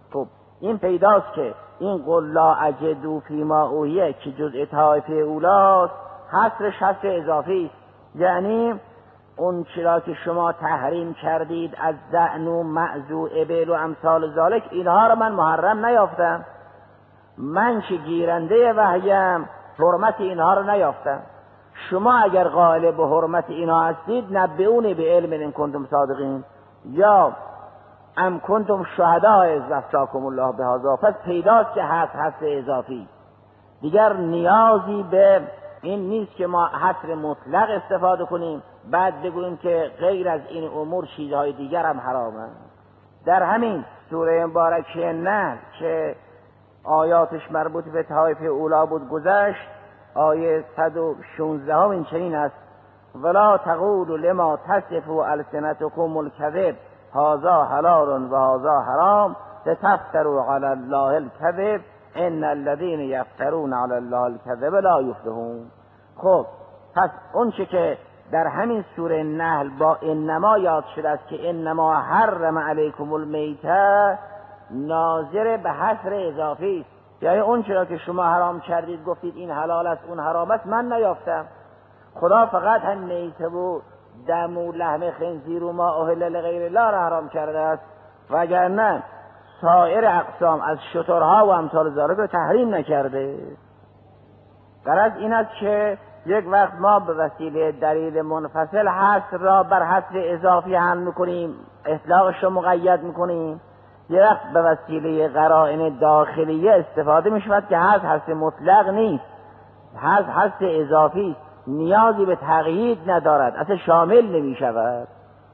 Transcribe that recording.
خب این پیداست که این قل لا اجدوا فیما اوحی که جزء طایفه اولاست، حصرش حصر اضافی است. یعنی اون چرا که شما تحریم کردید از ذعن و معز و ابل و امثال ذالک، اینها رو من محرم نیافتم. من که گیرنده وحیم حرمت اینها رو نیافتم. شما اگر قائل به حرمت اینها هستید نبئونی به علم ان کنتم صادقین، یا ام کنتم شهداء اذ وصاکم الله بهذا. پس پیداست که حصر اضافی، دیگر نیازی به این نیست که ما حصر مطلق استفاده کنیم بعد بگوییم که غیر از این امور چیزهای دیگر هم حرامه. در همین سوره مبارکه نحل که آیاتش مربوط به طایفه اولا بود گذشت، آیه 116 این چنین است: ولا تقولوا لما تصفوا السنتكم الكذب هذا حلال و هذا حرام لتفتروا علی الله الكذب ان الذين یفترون علی الله الكذب لا یفلحون. خب پس اون چه که در همین سوره نحل با انما یاد شده است که انما حرم علیکم المیته، ناظر به حصر اضافی است. یعنی اون چرا که شما حرام کردید گفتید این حلال است اون حرام است من نیافتم. خدا فقط هم میته و دم و لحم خنزیر و ما اهل لغیر الله را حرام کرده است، وگرنه سایر اقسام از شترها و امثال ذالک رو تحریم نکرده. غرض این است که یک وقت ما به وسیله دلیل منفصل حصر را بر حصر اضافی حمل میکنیم، اطلاقش رو مقید میکنیم، یک وقت به وسیله قرائن داخلیه استفاده میشود که حصر مطلق نیست، حصر اضافی نیازی به تقیید ندارد، اصلا شامل نمیشود.